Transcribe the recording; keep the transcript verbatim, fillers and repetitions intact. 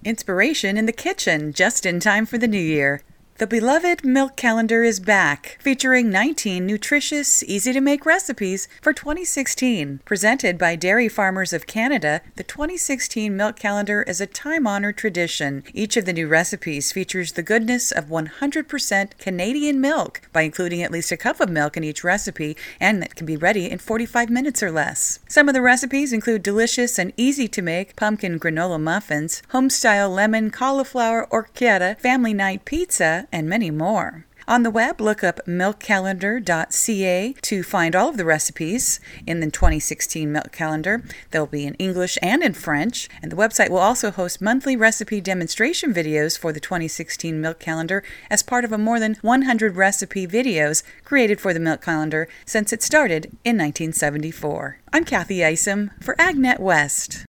Inspiration in the kitchen, just in time for the new year. The beloved Milk Calendar is back, featuring nineteen nutritious, easy-to-make recipes for twenty sixteen. Presented by Dairy Farmers of Canada, the twenty sixteen Milk Calendar is a time-honored tradition. Each of the new recipes features the goodness of one hundred percent Canadian milk by including at least a cup of milk in each recipe, and that can be ready in forty-five minutes or less. Some of the recipes include delicious and easy-to-make pumpkin granola muffins, home-style lemon cauliflower orecchietta, family night pizza, and many more. On the web, look up milk calendar dot c a to find all of the recipes in the twenty sixteen Milk Calendar. They'll be in English and in French, and the website will also host monthly recipe demonstration videos for the twenty sixteen Milk Calendar as part of a more than one hundred recipe videos created for the Milk Calendar since it started in nineteen seventy-four. I'm Kathy Isom for AgNet West.